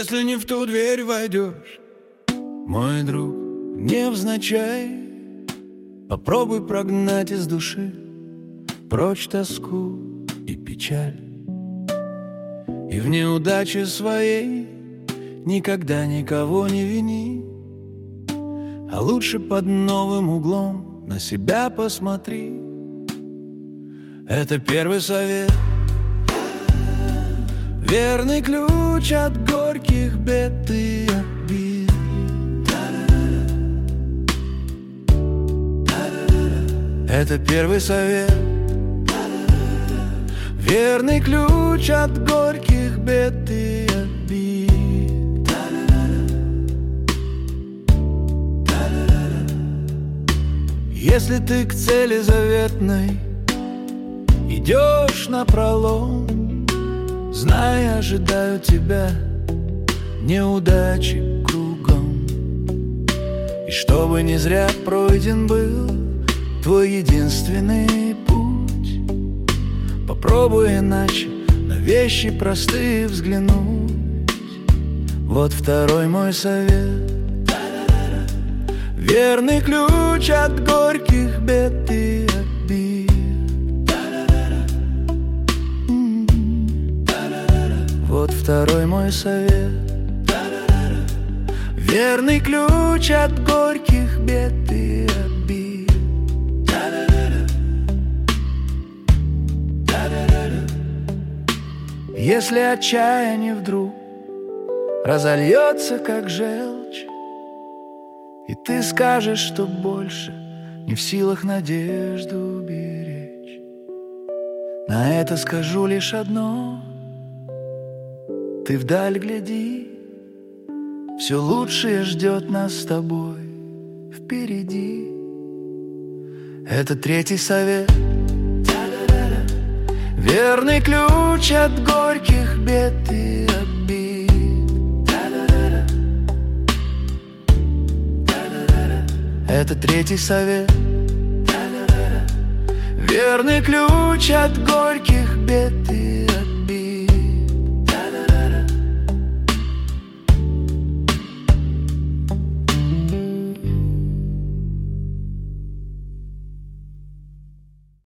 если не в ту дверь войдешь, мой друг, невзначай, попробуй прогнать из души прочь тоску и печаль. И в неудаче своей никогда никого не вини, а лучше под новым углом на себя посмотри. Это первый совет, верный ключ от горьких бед и обид. Это первый совет, верный ключ от горьких бед и обид. Если ты к цели заветной идешь напролом, знай, ожидают тебя неудачи кругом. И чтобы не зря пройден был твой единственный путь, попробуй иначе на вещи простые взглянуть. Вот второй мой совет, верный ключ от горьких бед и обид. Вот второй мой совет, верный ключ от горьких бед и обид. Если отчаяние вдруг разольется, как желчь, и ты скажешь, что больше не в силах надежду беречь, на это скажу лишь одно: ты вдаль гляди, все лучшее ждет нас с тобой впереди. Это третий совет, верный ключ от горьких бед и обид. Это третий совет, верный ключ от горьких бед и